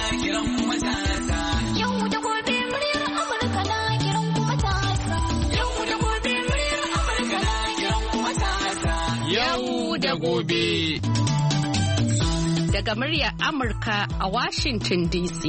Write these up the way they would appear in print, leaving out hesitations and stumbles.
kiran matasa. Yau da gobe muryar Amurka na kiran matasa. Yau da gobe muryar Amurka na kiran matasa. Yau da gobe. Daga muryar Amurka a Washington DC.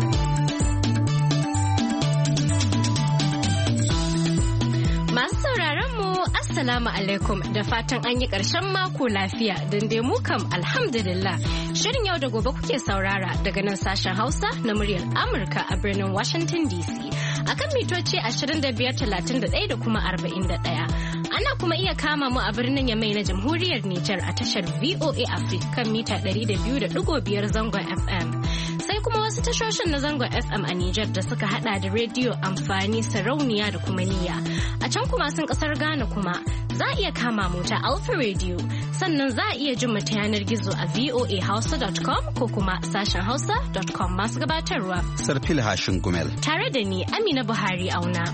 Masu sauraron mu Assalamu alaikum da fatan an yi ƙarshen mako lafiya don dai mu kam alhamdulillah. Shirin yau da gobe kuke saurara daga nan sashen Hausa na muryar Amurka a birnin Washington DC. Akan mitoci 25,31 da kuma 41. Ana kuma iya kama mu a birnin Yamai na Jamhuriyar Nijar a tashar VOA Africa kan mita 200.5 zangon FM. Sai kuma wasu tashoshin na zangon FM a Nijar da suka hada da rediyo amfani sarauniya da kuma niyya. A can kuma sun kasar Ghana kuma za a iya kama mu ta Alpha Radio. Sannan za a iya jin mu ta yanar gizo a voahausa.com ko kuma sashen hausa.com masu gabatarwa. Sarfil Hashin Gumel. Tare da ni Amina Buhari Auna.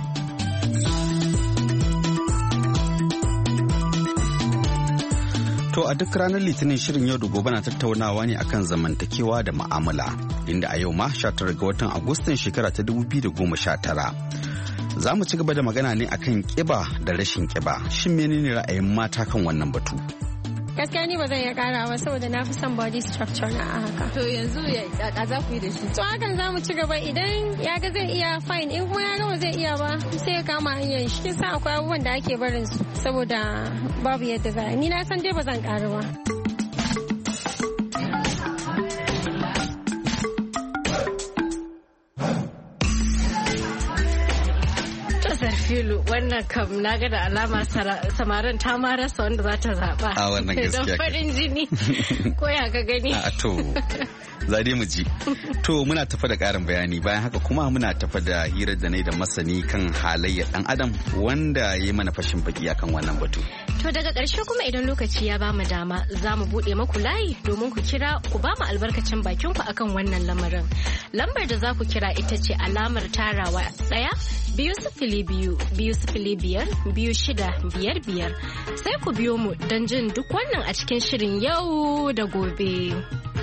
To a duk ranar Litinin shirin yau da gobe na tattaunawa ne akan zamantakewa da mu'amala, inda a yau ma 19 ga watan Agustan shekara ta 2019. Za mu ci gaba da magana ne akan kiba da rashin kiba. Shin menene ra'ayin mata kan wannan batu? Gaskiya ni ba zan iya karawa saboda na fi son body structure na a haka. To yanzu ya za ku yi da shi? To hakan za mu ci gaba idan ya ga zai iya fine in kuma ya ga ba zai iya ba sai ya kama hanyar shi. Kin san akwai abubuwan da ake barin su saboda babu yadda za ni na san dai ba zan karu ba. Filu wannan kam na ga da alama samarin ta ma rasa wanda za ta zaɓa. A wannan gaskiya. Don farin jini ko ya ka gani. A to za dai mu ji. To muna tafa da ƙarin bayani bayan haka kuma muna tafa da hirar da ne da masani kan halayyar ɗan adam wanda ya yi mana fashin baki akan wannan batu. To daga ƙarshe kuma idan lokaci ya bamu dama za mu buɗe maku layi domin ku kira ku ba mu albarkacin bakin ku akan wannan lamarin. Lambar da za ku kira ita ce alamar tarawa 1-2-0-5-2-6-5-5 sai ku biyo mu don jin duk wannan a cikin shirin yau da gobe.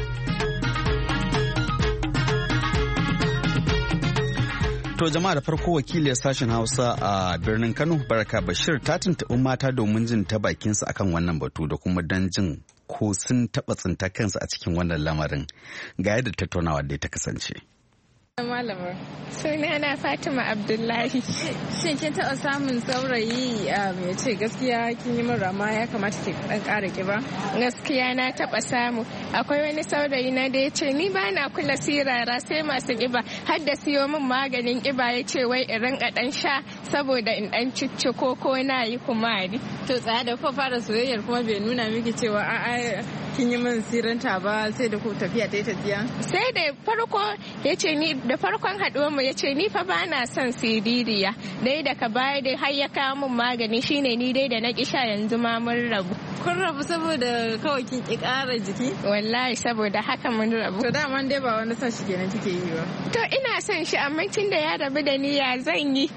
To jama'a da farko wakiliyar sashen Hausa a birnin Kano Baraka Bashir ta tuntuɓi mata domin jin ta bakinsu akan wannan batu da kuma don jin ko sun taɓa tsinta kansu a cikin wannan lamarin. Ga yadda tattaunawa da ta kasance. Malamar. Sunana Fatima Abdullahi. Shin kin taɓa samun saurayi ya ce gaskiya kin yi min rama ya kamata ki ɗan ƙara ƙiba? Gaskiya na taɓa samu. Akwai wani saurayi na da ya ce ni ba na kula sirara sai masu ƙiba har da siyo min maganin ƙiba ya ce wai in rinƙa ɗan sha saboda in ɗan cicciko ko na yi kumari. To tsaya da kuka fara soyayyar kuma bai nuna miki cewa a'a kin yi min siranta ba sai da ku tafiya ta yi tafiya? Sai da farko ya ce ni da farkon haɗuwar mu ya ce ni fa ba na son siririya dai daga baya dai har ya kawo min magani shine ni dai da na kisha yanzu ma mun rabu. Kun rabu saboda kawai kin ki ƙara jiki? Wallahi saboda haka mun rabu. To dama dai ba wani son shi kenan kike yi ba. To ina son shi amma tun da ya rabu da ni ya zan yi.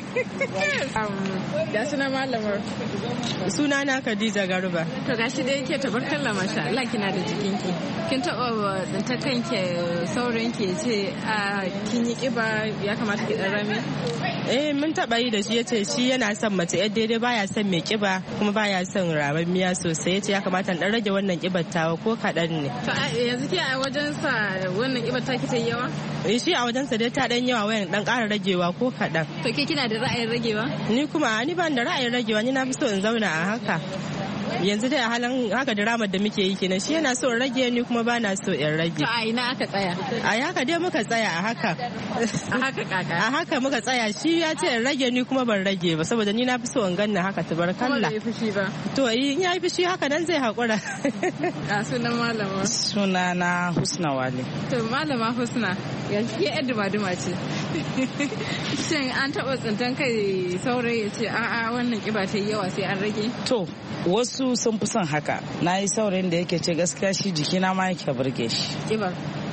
Da suna malamar. Sunana Khadija Garba. To gashi dai yake tabarkalla masha Allah kina da jikinki. Kin taɓa ta kanke saurayinki ya ce kin yi ƙiba ya kamata ki ɗan rame? Mun taɓa yi da shi ya ce shi yana son mace yadda daidai baya son mai ƙiba kuma baya son ramammiya sosai ya ce ya kamata ɗan rage wannan ƙibar tawa ko kaɗan ne. To yanzu ke a wajensa wannan ƙibar ta ki ta yawa? Shi a wajensa dai ta ɗan yawa wayan ɗan ƙara ragewa ko kaɗan. To ke kina da ra'ayin ragewa? Ni kuma ni ban da ra'ayin ragewa ni na fi so in zauna a haka. Yanzu dai a halin haka diramar da muke yi kenan shi yana so rage ni kuma ba na so in rage. To a ina aka tsaya? A haka dai muka tsaya a haka. A haka kaka? A haka muka tsaya shi ya ce in rage ni kuma ban rage ba saboda ni na fi so in ganna haka tubarkalla. Kuma bai fushi ba? To in ya yi fushi haka nan zai haƙura. A sunan malama? Sunana Husna Wale. To malama Husna yanzu ke yar duma-duma ce. Shin an taɓa tsintan kai saurayi ya ce a'a wannan ƙiba ta yi yawa sai an rage? To wasu sun fi son haka. Na yi saurayin da yake ce gaskiya shi jikina ma yake burge shi. Ƙiba?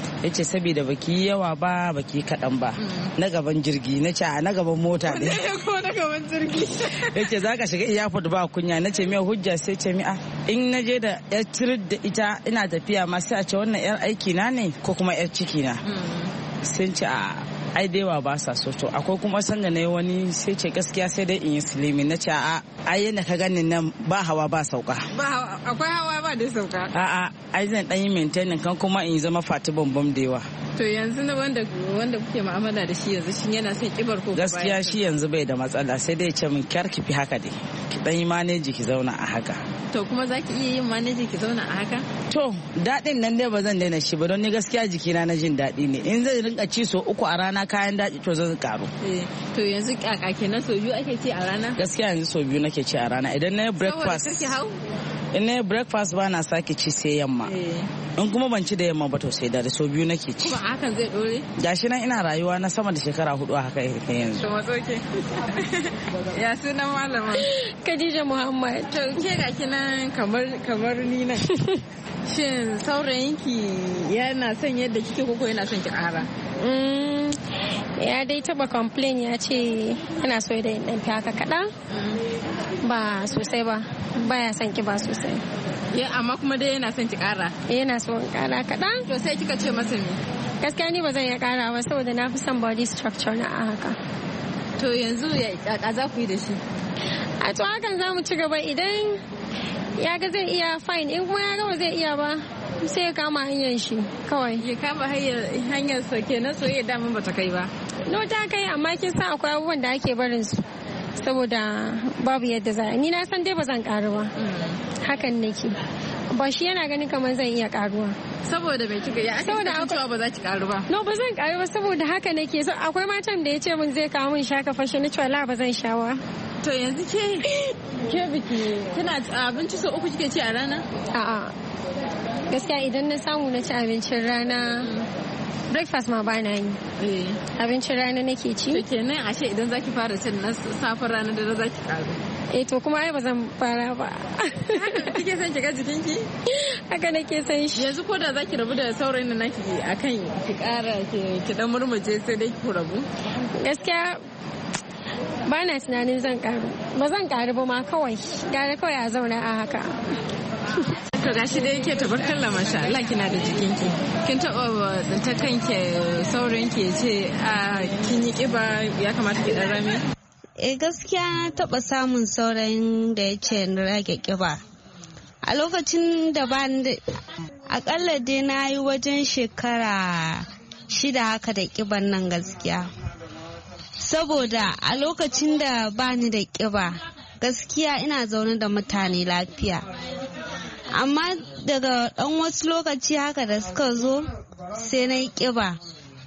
ya ce saboda baki yawa ba baki kaɗan ba na gaban jirgi na ce na gaban mota ne ko na gaban jirgi ya ce za ka shiga iyafot ba kunya na ce mai hujja sai ce mi'a in na je da yar tirit da ita ina tafiya ma sai a ce wannan yar aiki na ne ko kuma yar ciki na sun ce a ai daiwa ba sa so to akwai kuma sanda na yi wani sai ce gaskiya sai dai in yi silimi na ce a ai yadda ka gani nan ba hawa ba sauka akwai hawa ba da sauka a'a ai zan dan yi maintaining kan kuma in zama fati bambam da yawa. To yanzu na wanda kuke mu'amala da shi yanzu shin yana son kibar ko gaskiya shi yanzu bai da matsala sai dai ce min kyar ki fi haka dai ki dan yi maneji ki zauna a haka. To kuma zaki iya yin maneji ki zauna a haka? To daɗin nan dai ba zan daina shi ba don ni gaskiya jikina na jin daɗi ne in zai rinka ci so 3 a rana kayan daɗi to zan karu. To yanzu kaka kenan so 2 ake ci a rana? Gaskiya yanzu so 2 nake ci a rana idan na yi breakfast. Saboda kake hau? In na yi breakfast ba na sake ci sai yamma. In kuma ban ci da yamma ba to sai da so 2 nake ci. Kuma hakan zai dore? Gashi nan ina rayuwa na sama da shekara 4 haka yanzu. To matso ke. Ya sunan malama? Khadija Muhammad. To ke ga kinan kamar ni nan. Shin saurayinki yana son yadda kike koko yana son ki ƙara? Ya dai taba complain ya ce yana so da dan fi haka kaɗan ba sosai ba baya son ki ba sosai. Amma kuma dai yana son ki ƙara? Yana so in ƙara kaɗan. To sai kika ce masa me? Gaskiya ni ba zan iya ƙara ba saboda na fi son body structure na a haka. To yanzu ya za ku yi da shi? A to hakan za mu ci gaba idan ya ga zai iya fine in kuma ya ga ba zai iya ba sai ya kama hanyar shi kawai. Ya kama hanyar sa kenan soyayya daman bata kai ba. No ta kai amma kin san akwai abubuwan da ake barin su saboda babu yadda za ni na san dai ba zan karu ba. Hakan nake. Ba shi yana ganin kamar zan iya karuwa. Saboda mai kika ya ake cewa ba za ki karu ba. No ba zan karu ba saboda haka nake so akwai matan da ya ce min zai kawo min shaka fashe na cewa la ba zan sha ba. To yanzu ke biki kina abinci so 3 kike ci a rana? A'a. Gaskiya idan na samu na ci abincin rana breakfast ma ba na yi. Abincin rana nake ci. To kenan ashe idan zaki fara cin na safar rana da zaki karu. To kuma ai ba zan fara ba. Kike son kiga jikinki? Haka nake son shi. Yanzu ko da zaki rabu da saurayin da naki akan ki kara ki dan murmuje sai dai ki rabu. Gaskiya ba na tunanin zan karu. Ba zan karu ba ma kawai. Gara kawai a zauna a haka. To gashi da yake tabarkalla masha Allah kina da jikinki. Kin taɓa ta kanke saurayin ki ce kin yi kiba ya kamata ki dan rame? Gaskiya na taɓa samun saurayin da ya ce na rage kiba. A lokacin da ba ni da akalla dai na yi wajen shekara 6 haka da kiban nan gaskiya. Saboda a lokacin da ba ni da kiba gaskiya ina zaune da mutane lafiya. Amma daga ɗan wasu lokaci haka da suka zo sai na yi ƙiba.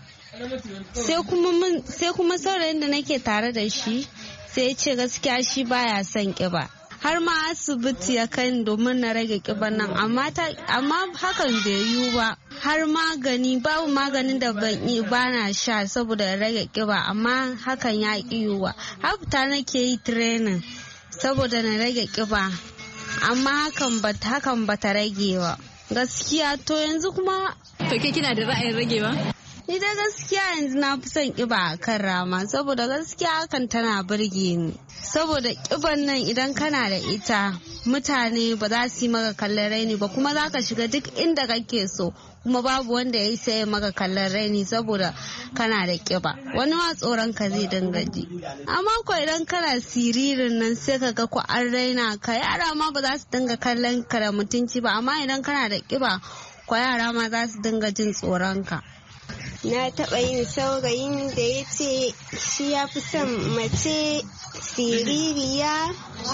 Sai kuma saurayin da nake tare da shi sai ya ce gaskiya shi baya son ƙiba. Har ma asibiti ya kai domin na rage ƙiban nan amma hakan bai yiwu ba. Har magani babu maganin da ba na sha saboda rage ƙiba amma hakan ya ƙi yiwuwa. Har fita nake yi training saboda na rage ƙiba. Amma hakan ba ta rage ba gaskiya. To yanzu kuma to ke kina da ra'ayin rage ba? Ni da gaskiya yanzu na fi son kiba a kan rama saboda gaskiya hakan tana burge ni. Saboda kiban nan idan kana da ita mutane ba za su yi maka kallon raini ba kuma za ka shiga duk inda kake so kuma babu wanda ya sai maka kallon raini saboda kana da kiba. Wani ma tsoron ka zai dinga ji. Amma ko idan kana siririn nan sai ka ga ko an raina ka yara ma ba za su dinga kallon ka da mutunci ba amma idan kana da kiba ko yara ma za su dinga jin tsoron ka. Na taɓa yin saurayin da ya ce shi ya fi son mace siririya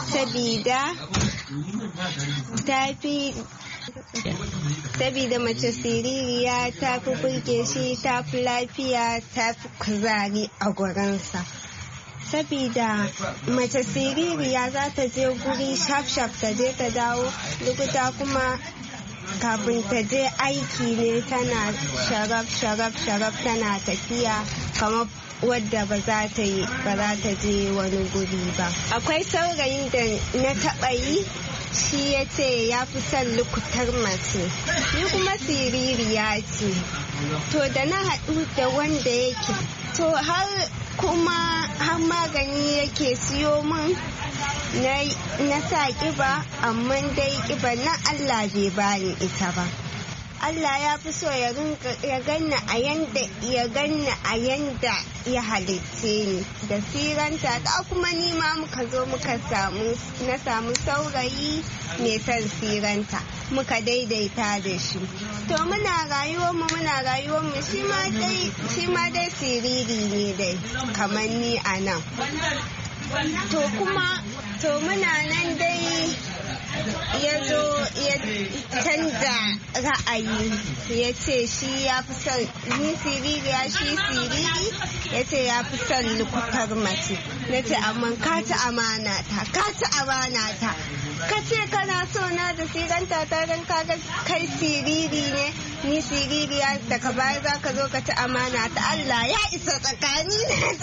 sabida mace siririya ta fi burge shi ta fi lafiya ta fi kuzari a gurinsa. Sabida mace siririya za ta je guri shaf-shaf ta je ta dawo likita kuma kafin ta je aiki ne tana sharaf tana tafiya kamar wadda ba za ta je wani guri ba. Akwai saurayin da na taɓa yi shi ya ce ya fi son lukutar mace, ni kuma siririya ce. To da na haɗu da wanda yake, to har magani yake siyo min na sa ƙiba, amma dai ƙiba na Allah bai bani ita ba. Allah ya fi so ya ganna a yanda ya halitce ni da siranta ta, kuma ni ma muka zo na samu saurayi mai son siranta, muka daidaita da shi. To muna rayuwar mu shi ma dai siriri ne dai kamar ni a nan. To muna nan dai ya zo ya canza ra'ayi, ya ce shi ya fi son ni siririya, shi siriri ya ce ya fi son lukutar mace. Na ce amma ka ci amana ta, ka ce kana so na da siranta ta don kaga kai siriri ne, ni siririya, daga baya za ka zo ka ci amana ta. Allah ya isa tsakani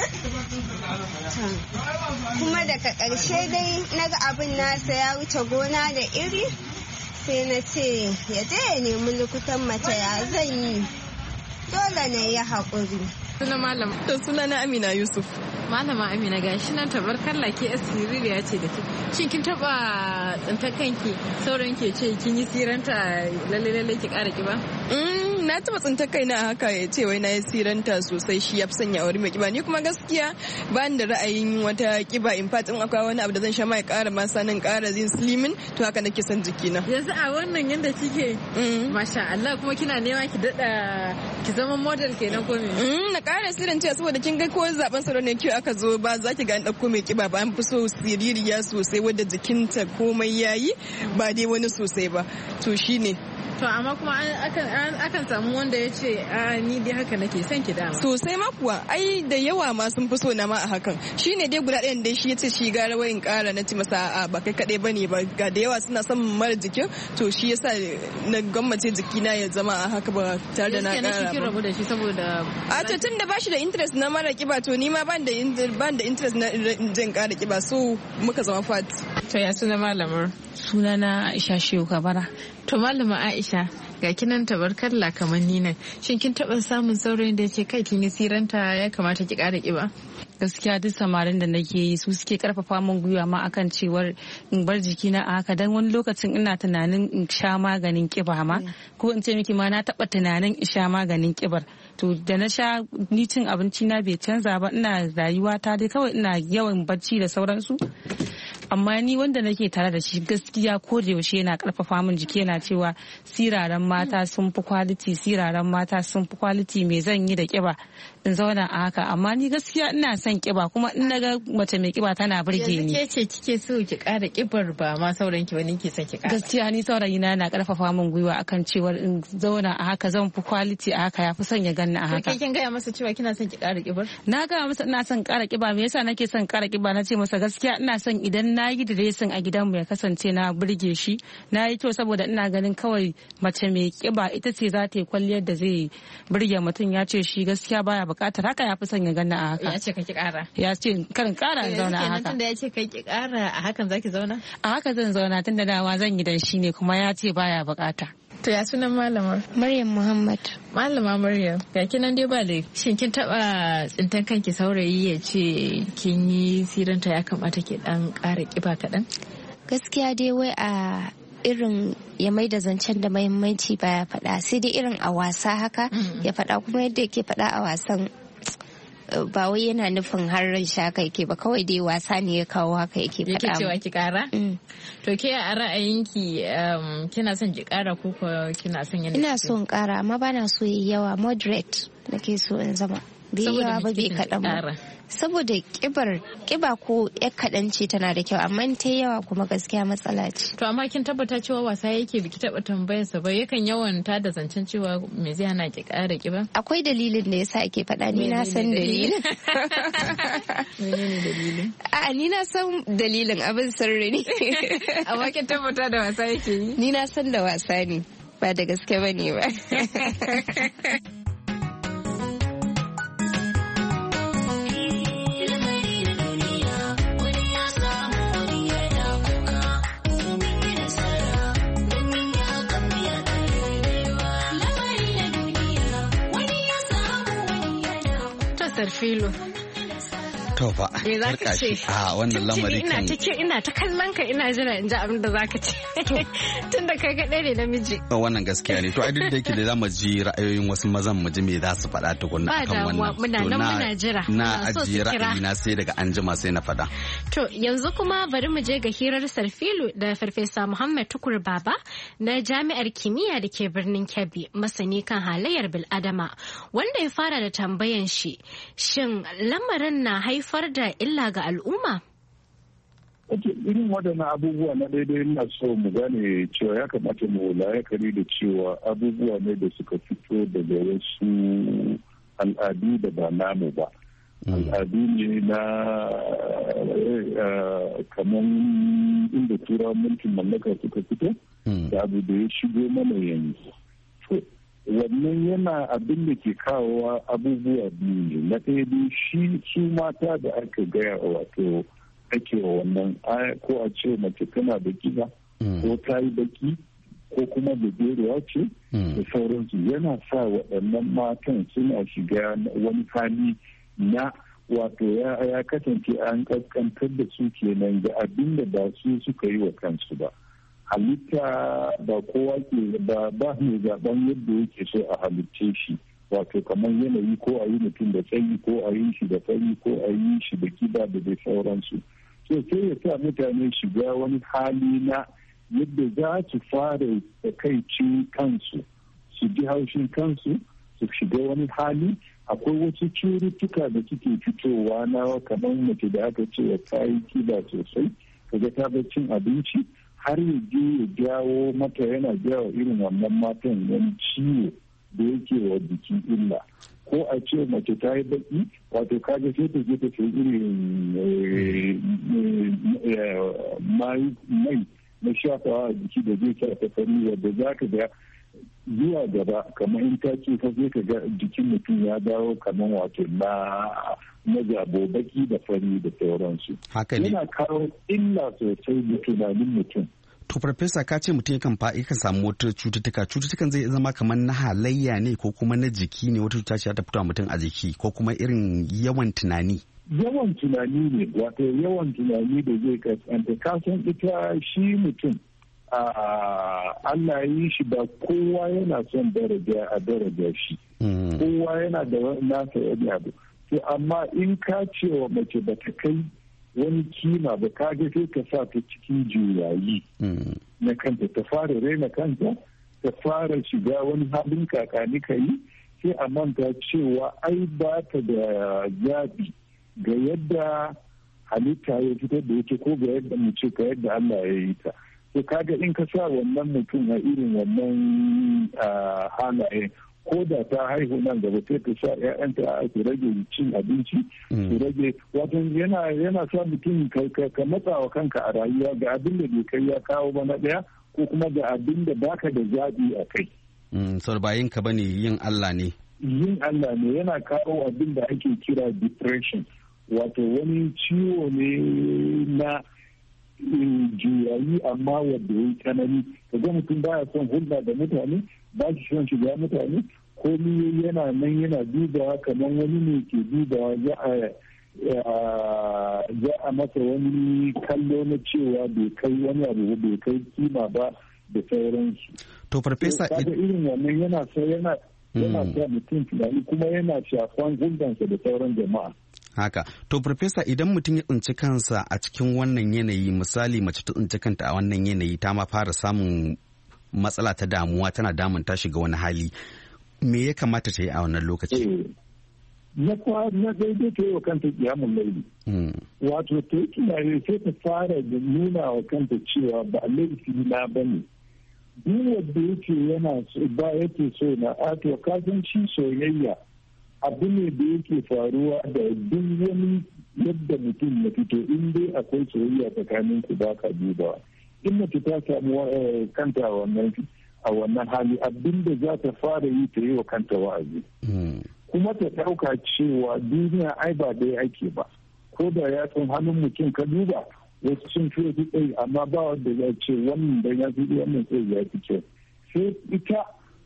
kuma daga ƙarshe dai naga abin nasa ya wuce gona da iri, sai na ce ya je ya nemi lukutan mace, ya zan yi, dole na yi haƙuri. Suna na Amina Yusuf. Malama Amina, gashi nan tabarkalla ke siririya ce da ke. Shin kin taba tsintar kanki sauran ke ce kin yi siranta lalle ki ƙara kiba? Na taba tsintar kaina haka, ya ce wai na yi siranta sosai, shi ya fi sanya wuri mai kiba. Ni kuma gaskiya ba ni da ra'ayin wata kiba, in fatin akwai wani abu da zan sha mai ƙara masanin ƙara zin slimin, to haka nake son jikina. Yanzu a wannan yanda kike, masha Allah, kuma kina nema ki daɗa ki zama model kenan ko me? Na ƙara siranta saboda kin ga ko zaben sauran ne kyau aka zo ba za ki ga an ɗauko mai kiba ba, an fi so siririya sosai wadda jikinta komai yayi ba dai wani sosai ba, to shine. To amma kuma akan samu wanda ya ce ni dai haka nake son ki dama. Sosai ma kuwa, ai da yawa ma sun fi so na ma a hakan. Shi ne dai guda ɗayan dai shi ya ce shi gara wayin ƙara, na ci masa ba kai kaɗai bane ba, ga da yawa suna son mara jikin, to shi yasa na gwammace jikina ya zama a haka ba tare da na ƙara ba. Yanzu rabu da shi saboda a to tun da ba shi da interest na mara kiba, to ni ma ban da interest na jin ƙara kiba, so muka zama fat. To ya suna malamar? Suna na Aisha Shehu Kabara. To malama Aisha, ga kinan tabarkalla kamar ni nan, shin kin taɓa samun saurayin da ya ce kai kin yi siranta ya kamata ki ƙara ƙiba? Gaskiya duk samarin da nake yi su suke karfafa min gwiwa ma akan cewar in bar jikina a haka, dan wani lokacin ina tunanin in sha maganin kiba ma, ko in ce miki ma na taɓa tunanin in sha maganin kibar. To da na sha, ni cin abinci na bai canza ba, ina rayuwa ta dai kawai ina yawan bacci da sauransu. Amma ni wanda nake tare da shi gaskiya ko da yaushe yana karfafa min jiki, yana cewa siraran mata sun fi kwaliti, me zan yi da kiba in zauna a haka. Amma ni gaskiya ina son kiba, kuma in naga mace mai kiba tana burge ni. Yanzu ke ce kike so ki ƙara kibar ba ma sauran ki wani ke son ki ƙara? Gaskiya ni saurayi na yana karfafa min gwiwa akan cewar in zauna a haka zan fi kwaliti a haka, yafi son ya ganni a haka. Kai kin gaya masa cewa kina son ki ƙara kibar? Na gaya masa ina son ƙara kiba. Me yasa nake son ƙara kiba? Na ce masa gaskiya ina son idan na yi diresin a gidanmu ya kasance na burge shi, na yi kyau, saboda ina ganin kawai mace mai kiba ita ce za ta yi kwalliyar da zai burge mutum. Ya ce shi gaskiya baya bukatar haka, ya fi son ya ganna a haka. Ya ce ka ki ƙara? Ya ce karin ƙara in zauna a haka. Tunda ya ce ka ki ƙara, a hakan zaki zauna? A haka zan zauna, tunda dawa zan yi dan shi ne, kuma ya ce baya bukata. To ya sunan malamar? Maryam Muhammad. Malama Maryam, ga kinan dai ba da shin kin taba tsintan kanki saurayi ya ce kin yi siranta ya kamata ki dan ƙara kiba kaɗan? Gaskiya dai wai a irin ya mai da zancen da mahimmanci baya faɗa, sai dai irin a wasa haka ya faɗa, kuma yadda yake faɗa a wasan ba wai yana nufin har ran shaka yake ba, kawai dai wasa ne ya kawo haka yake faɗa. Yake cewa ki ƙara? To ke a ra'ayinki kina son ki ƙara ko kina son yadda? Ina son ƙara, amma bana so yi yawa, moderate nake so in zama. Bai yawa ba, bai kaɗan ba. Saboda kiba ko ya kaɗan ce tana da kyau, amma ta yawa kuma gaskiya matsala ce. To amma kin tabbata cewa wasa yake, biki taɓa tambayarsa ba, yakan yawan ta da zancen cewa me zai hana ki ƙara kiba? Akwai dalilin da yasa ake faɗa, ni na san dalilin. Menene dalilin? A ni na san dalilin, abin sirri ne. Amma kin tabbata da wasa yake yi? Ni na san da wasa ne, ba da gaske bane ba. Sarfilo. To fa. Me za ka ce? A wannan lamari kan. Ina ta kallon ka ina jira in ji abin da za ka ce. Tun da kai kaɗai ne namiji. Wannan gaskiya ne. To ai duk da yake da za mu ji ra'ayoyin wasu mazan mu ji me za su faɗa tukunna akan wannan. Muna nan muna jira. Na ajiye ra'ayina sai daga anjima sai na faɗa. To yanzu kuma bari mu je ga hirar Sarfilu da Farfesa Muhammad Tukur Baba na Jami'ar Kimiyya da ke birnin Kebbi, masani kan halayyar bil'adama, wanda ya fara da tambayan shi, shin lamarin na haifar da illa ga al'umma? Irin waɗannan abubuwa na daidai ina so mu gane cewa ya kamata mu la'akari da cewa abubuwa ne da suka fito daga wasu al'adu da ba namu ba. Al'adu ne na kamar inda turawan mulkin mallaka suka fito da abu da ya shigo mana yanzu. Wannan yana abin da ke kawowa abubuwa biyu ne. Na ɗaya biyu su mata da aka gaya wato ake wa wannan ko a ce mace tana da kiba ko ta yi baki ko kuma gajeruwa ce da sauransu, yana sa waɗannan matan suna shiga wani hali na wato ya kasance an kaskantar da su kenan ga abin da ba su suka yi wa kansu ba. Halitta ba kowa ke ba mai zaben yadda yake so a halicce shi, wato kamar yanayi ko a yi mutum da tsayi ko a yi shi da fari ko a yi shi da kiba da dai sauransu. So sai ya sa mutane shiga wani hali na yadda za su fara takaicin kansu, su ji haushin kansu, su shiga wani hali. Akwai wasu cututtuka da suke fitowa na kamar mace da aka ce ta yi kiba sosai, kaga ta bar cin abinci har ya je ya jawo mata, yana jawo irin wannan matan wani ciwo da yake wa jiki illa. Ko a ce mace ta yi baki, wato kaga sai ta je ta sai irin mai na shafawa a jiki da zai sa ta fari, wadda za ka ga zuwa gaba kamar in ta ce ka zai ka ga jikin mutum ya dawo kamar wato na zabo baki da fari da sauransu. Yana kawo illa sosai da tunanin mutum. To farfesa, ka ce mutum yakan samu wata cututtukan zai zama kamar na halayya ne ko kuma na jiki ne, wata cuta ce ta fito mutum a jiki ko kuma irin yawan tunani? Yawan tunani ne, wato yawan tunani da zai kasance kasan ita shi mutum Allah yi shi ba kowa yana son daraja shi, kowa yana da nasa wani abu. To amma in ka ce wa mace ba ta kai wani kima ba, ka ga sai ka sa ta cikin juyayi na kanta, ta fara raina kanta, ta fara shiga wani halin kakani ka yi, sai a manta cewa ai ba ta da zaɓi ga yadda halitta ya fitar da yake ko ga yadda mace ka yadda Allah ya yi ta. To kaga in ka sa wannan mutum a irin wannan halaye, ko da ta haihu nan gaba sai ta sa ƴaƴanta su rage cin abinci, su rage, wato yana sa mutum ka matsa wa kanka a rayuwa ga abin da bai kai ya kawo ba na ɗaya, ko kuma ga abin da baka da zaɓi a kai. Sarbayin ka bane, yin Allah ne. Yin Allah ne yana kawo abin da ake kira depression, wato wani ciwo ne na juyayi amma wadda ya yi tsanani. Ka ga mutum baya son hulɗa da mutane, ba shi son shiga mutane, komi yana nan yana dubawa kamar wani ne ke dubawa za a masa wani kallo na cewa bai kai wani abu, bai kai kima ba da sauransu. To farfesa, irin wannan yana sa mutum tunani kuma yana shafan hulɗansa da sauran jama'a. Haka. To farfesa, idan mutum ya tsinci kansa a cikin wannan yanayi, misali mace ta tsinci kanta a wannan yanayi, ta ma fara samun matsala ta damuwa, tana damun ta shiga wani hali, me ya kamata ta yi a wannan lokaci? Na daidai ta yi wa kanta kiyamun laili. Wato ta yi tunani sai ta fara da nuna wa kanta cewa ba laifi na ba ne. Duk wanda yake yana ba yake so na ato kasan shi soyayya abu ne da yake faruwa da duk wani yadda mutum ya fito, in dai akwai soyayya tsakanin ku ba ka dubawa. In mace ta samu kanta a wannan hali, abin da za ta fara yi ta yi wa kanta wa'azi. Kuma ta ɗauka cewa duniya ai ba dai ake ba, ko da ya san hannun mutum ka duba wasu sun fi wasu tsayi, amma ba wanda ya ce wannan da ya fi wannan tsayi ya fi kyau. Sai ita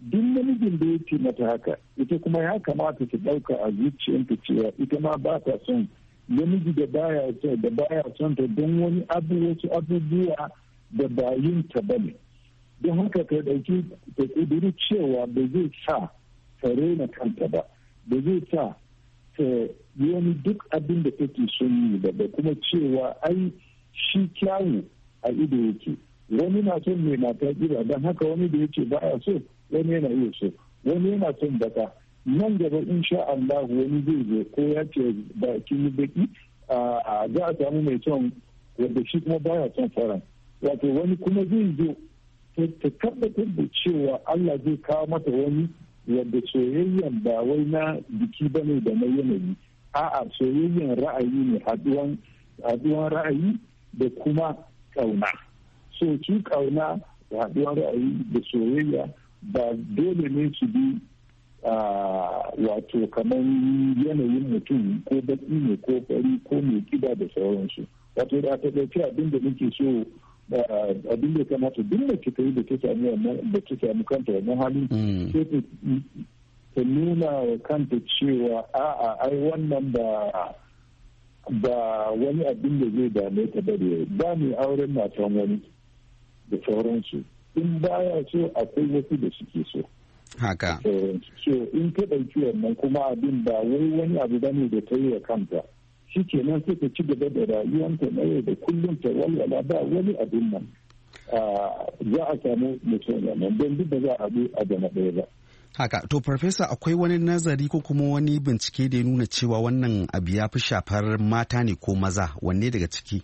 duk namijin da ya ce mata haka ita kuma ya kamata ta ɗauka a zuciyarta cewa ita ma ba ta son namiji da baya son ta don wani wasu abubuwa da ba yin ta bane. Don haka ta ɗauki ta ƙudiri cewa ba zai sa ta rena kanta ba zai sa ta yi wani duk abin da take son yi da kuma cewa ai shi kyawu a ido yake. Wani na son mai mata ƙiba don haka wani da yake baya so wani yana iya so, wani yana son baka. Nan gaba insha Allah wani zai zo ko ya ce ba kin yi baki za a samu mai son wanda shi kuma baya son faran. Wato wani kuma zai zo ta tabbatar da cewa Allah zai kawo mata wani wadda soyayyen ba wai na biki ba ne da na yanayi, a'a soyayyen ra'ayi ne, haduwan ra'ayi da kuma kauna. So su kauna da haduwan ra'ayi da soyayya ba dole ne su bi wato kamar yanayin mutum ko baki ne ko fari ko mai kiba da sauransu. Wato da ta ɗauki abin da nake so abin da kamata duk da ta yi da ta samu kanta wannan hali sai ta nuna wa kanta cewa a'a ai wannan ba wani abin da zai dame ta bare ba mai auren matan wani da sauransu. In baya so akwai wasu da suke so haka. So in ta ɗauki wannan kuma abin ba wai wani abu bane da ta yi wa kanta, shi kenan sai ta ci gaba da rayuwanta na yau da kullum ta walwala ba wani abin nan za a samu mutum nan don duk da za a bi a gama ɗaya ba. Haka, to Farfesa akwai wani nazari ko kuma wani bincike da ya nuna cewa wannan abu ya fi shafar mata ne ko maza, wanne daga ciki?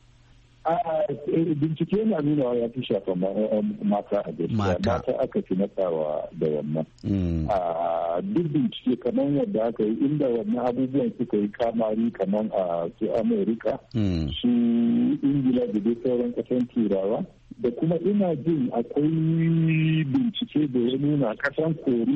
Bincike yana nuna ya fi shafar mata a gaskiya. Mata aka fi natsawa da wannan. Duk bincike kamar yadda aka yi inda wannan abubuwan suka yi kamari kamar a su Amerika, su Ingila da dai sauran kasan Turawa. Da kuma ina jin akwai bincike da ya nuna kasan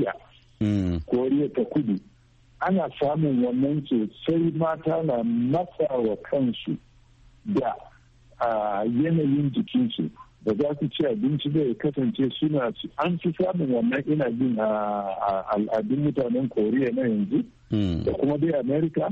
Koriya ta kudu. Ana samun wannan sosai, mata na matsawa kansu da yanayin jikinsu da za su ci abinci da ya kasance suna an fi samun wannan ina jin a al'adun mutanen Koriya na yanzu da kuma dai Amerika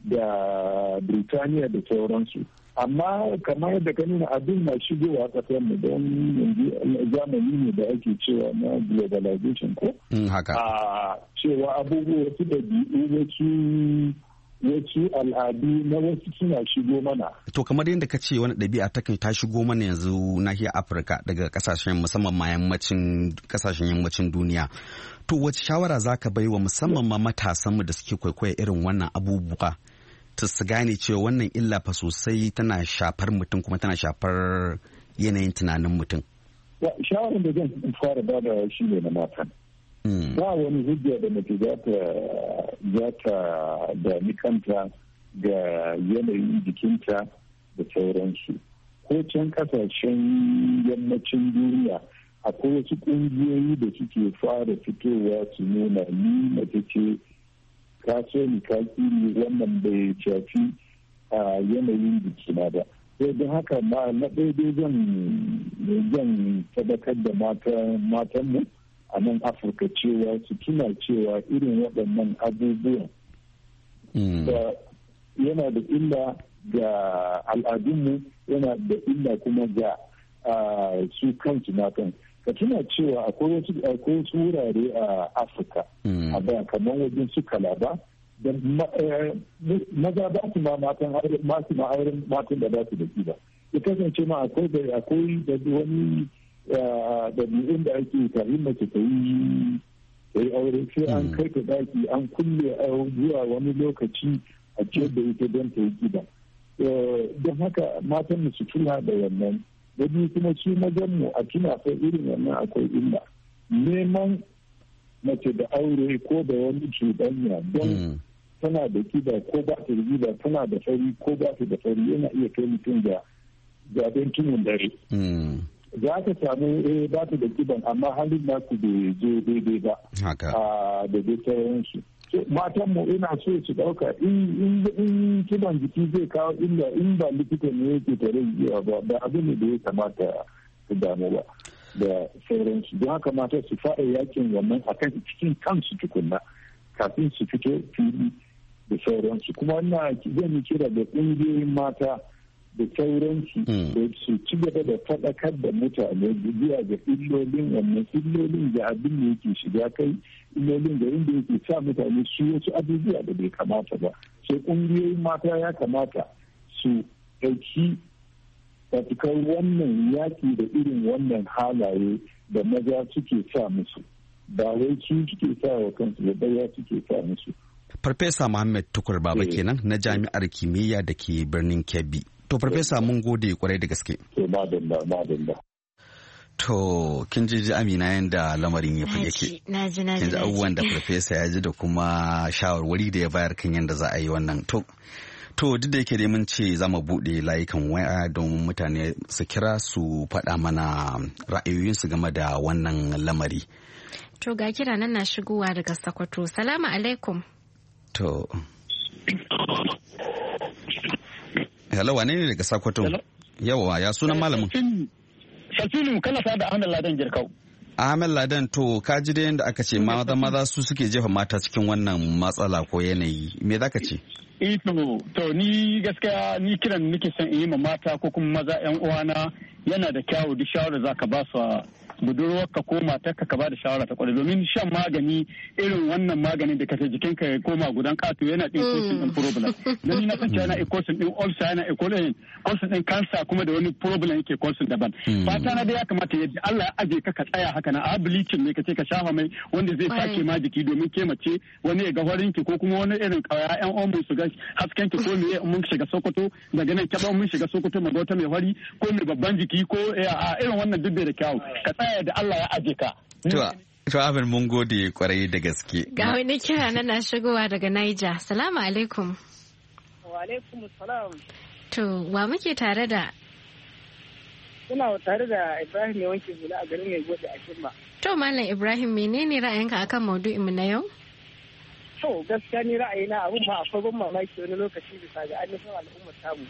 da Birtaniya da sauransu. Amma kamar yadda ka nuna abin na shigowa kasar mu don yanzu zamani ne da ake cewa na globalization ko? Haka. Cewa abubuwa wasu ɗabi'u wasu al'adu na wasu suna shigo mana. To kamar yadda ka ce wani ɗabi'a ta shigo mana yanzu nahiyar Afirka daga kasashen musamman ma kasashen yammacin duniya. To wace shawara za ka bai wa musamman ma matasanmu da suke kwaikwaya irin wannan abubuwa? Su gane cewa wannan illa fa sosai tana shafar mutum kuma tana shafar yanayin tunanin mutum. Shawarar da zan fara bada shi ne na matan. Ba wani hujja da mace za ta dami kanta ga yanayin jikinta da sauransu. Ko can kasashen yammacin duniya akwai wasu ƙungiyoyi da suke fara fitowa su nuna ni mace ce ka so ni ka kiri wannan bai shafi yanayin jikina ba. Sai don haka na daidai zan tabbatar da matanmu a nan Afirka cewa su tuna cewa irin waɗannan abubuwan yana da illa ga al'adunmu, yana da illa kuma ga su kansu matan. Ka tuna cewa akwai wasu wurare a Afirka a da kamar wajen su Kalaba da maza ba su ma matan auren matan da ba su da kiba. Ya kasance ma akwai da wani ɗabi'un da ake kafin mace ta yi aure sai an kai ta daki an kulle zuwa wani lokaci a ciyar da ita don ta yi kiba. Don haka matan su tuna da wannan. Da biyu kuma su mazanmu a tuna fa irin wannan akwai illa. Neman mace da aure ko da wani cuɗanya don tana da kiba ko ba ta da kiba, tana da fari ko ba ta da fari yana iya kai mutum ga zaben tunin dare. Za ka samu ba ta da kiban amma halin nasu bai zo daidai ba. Da dai sauransu. Matanmu ina so su ɗauka in kiban jiki zai kawo illa in ba likita ne yake tare ba abu ne da ya kamata su damu ba. da sauransu. Don haka mata su fara yakin wannan akan cikin kansu tukunna kafin su fito fili da sauransu. Kuma wannan zan yi kira da ƙungiyoyin mata da sauransu da su ci gaba da faɗakar da mutane biya ga illolin wannan illolin da abin da yake shiga kai illolin da inda yake sa mutane su wasu abubuwa da bai kamata ba. Sai ƙungiyoyin mata ya kamata su ɗauki fatikar wannan yaƙi da irin wannan halaye da maza suke sa musu ba wai su suke sa wa kansu da ɗaya suke sa musu. Farfesa Muhammad Tukur Baba kenan na Jami'ar Kimiyya da ke birnin Kebbi. To Farfesa mun gode kwarai da gaske. To kin ji Amina yanda lamarin ya yake. Kin ji abubuwan da Farfesa ya ji da kuma shawarwari da ya bayar kan yanda za a yi wannan. To duk da yake dai mun ce za mu buɗe layukan waya don mutane su kira su faɗa mana ra'ayoyinsu game da wannan lamari. To ga kira nan na shigowa daga Sokoto. Salamu alaikum. To. Hello, wane ne daga Sokoto? Yawa, ya sunan malamin? Shafilu kana sa da Ahmed Ladan Jirkau. Ahmed Ladan, to ka ji da yadda aka ce maza su suke jefa mata cikin wannan matsala ko yanayi. Me za ka ce? To ni gaskiya ni kiran nake son in yi ma mata ko kuma maza 'yan uwana yana da kyawu duk shawara za ka ba su budurwarka ko matarka ka ba da shawara ta kwarai domin shan magani irin wannan maganin da ka ta jikinka ya koma gudan kato yana ɗin kosin ɗin problem don ni na san cewa yana kosin ɗin ulcer yana kosin ɗin cancer kuma da wani problem yake kosin daban fata na da ya kamata yadda Allah ya aje ka tsaya haka na bleaching ne ka ce ka shafa mai wanda zai sake ma jiki domin ke mace wani ya ga horinki ko kuma wani irin kawaya ƴan uwan su ga hasken ki ko me mun shiga Sokoto daga nan kaba mun shiga Sokoto mu ga wata mai hori ko mai babban jiki ko irin wannan duk da kyawu ka tsaya da Allah ya aje ka. To abin mun gode kwarai da gaske. Ga wani kira na shigowa daga Niger. Salamu alaikum. Wa alaikum salam. To wa muke tare da? Kuna tare da Ibrahim mai wanke hula a garin mai gode a Kimba. To Malam Ibrahim menene ra'ayinka akan maudu'in mu na yau? To gaskiya ni ra'ayina abun ma akwai ban mamaki wani lokaci bisa ga ainihin al'ummar tamu.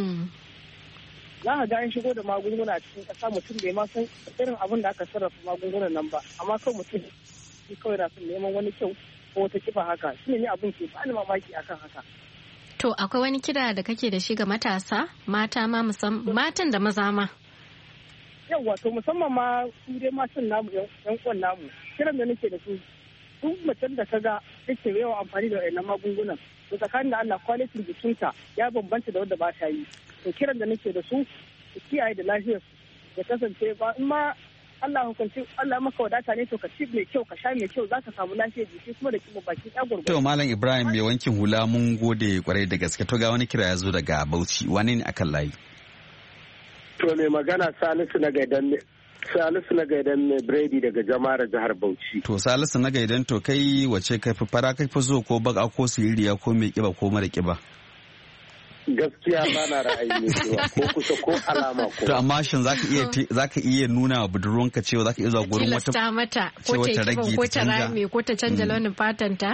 Za ka ga an shigo da magunguna cikin ƙasa mutum bai ma san irin abin da aka sarrafa magungunan nan ba amma kawai mutum shi kawai na son neman wani kyau ko wata kifa haka shi ne abin ke ba ni mamaki akan haka. To akwai wani kira da kake da shi ga matasa mata ma matan da maza ma. Yawwa to musamman ma su dai matan namu yan uwan namu kiran da nake da su duk macen da ka ga take yawan amfani da wayannan magungunan to tsakanin da Allah kwalitin jikinta ya bambanta da wanda ba ta yi. To kiran da nake da su su kiyaye da lafiyar ya kasance ba in ma Allah hukunci Allah maka wadata ne to ka ci mai kyau ka sha mai kyau zaka samu lafiyar jiki kuma da kiba baki ɗaya gurgurdu. To Malam Ibrahim mai wankin hula mun gode kwarai da gaske to ga wani kira ya zo daga Bauchi wane ne akan layi? To mai magana Salisu na gaidan mai biredi daga Jama'ar jihar Bauchi. To Salisu na gaidan to kai wace kai fi fara kai fi zo ko baka ko siririya ko mai kiba ko mara kiba? Gaskiya ba na ra'ayi ne cewa ko kusa ko alama ko. To amma shin zaka iya nuna wa budurwanka cewa zaka iya zuwa gurin wata mata ko ta rage ko ta rame ko ta canja launin fatan ta?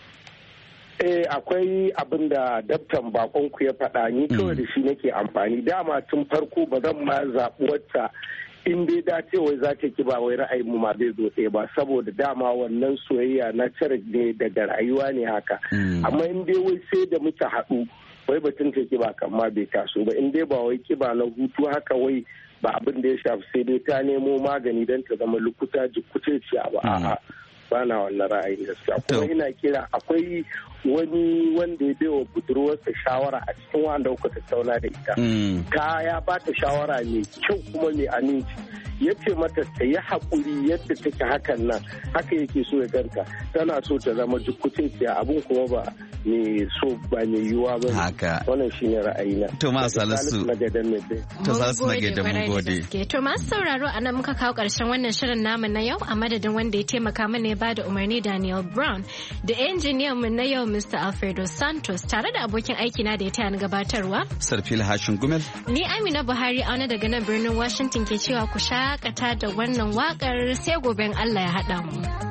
Akwai abin da daftan bakon ku ya faɗa ni kawai da shi nake amfani dama tun farko ba zan ma zaɓi wata in dai da ce wai za ta ki ba wai ra'ayin mu ma bai zo ɗaya ba saboda dama wannan soyayya na cire ne daga rayuwa ne haka amma in dai wai sai da muka haɗu wai batun ta kiba kan ma bai taso ba in dai ba wai kiba na hutu haka wai ba abin da ya shafi sai dai ta nemo magani don ta zama lukuta jikuce ba a'a ba na wannan ra'ayin gaskiya kuma ina kira akwai wani wanda ya bai wa budurwarsa shawara a cikin wanda kuka tattauna da ita ta ya ba ta shawara mai kyau kuma mai aminci ya ce mata ta yi haƙuri yadda take hakan nan haka yake so ya ganta tana so ta zama jikuciya abun kuma ba mai so ba mai yiwuwa ba haka wannan shine ra'ayina to ma Salisu na gadan mun gode to masu sauraro anan muka kawo ƙarshen wannan shirin namu na yau a madadin wanda ya taimaka mana ya bada umarni Daniel Brown da injiniyan mu na yau Mr. Alfredo Santos tare da abokin aiki na da ya taya ni gabatarwa Sarfil Hashin Gumel ni Amina Buhari auna daga nan birnin Washington ke cewa ku shakata da wannan wakar sai goben Allah ya haɗa mu.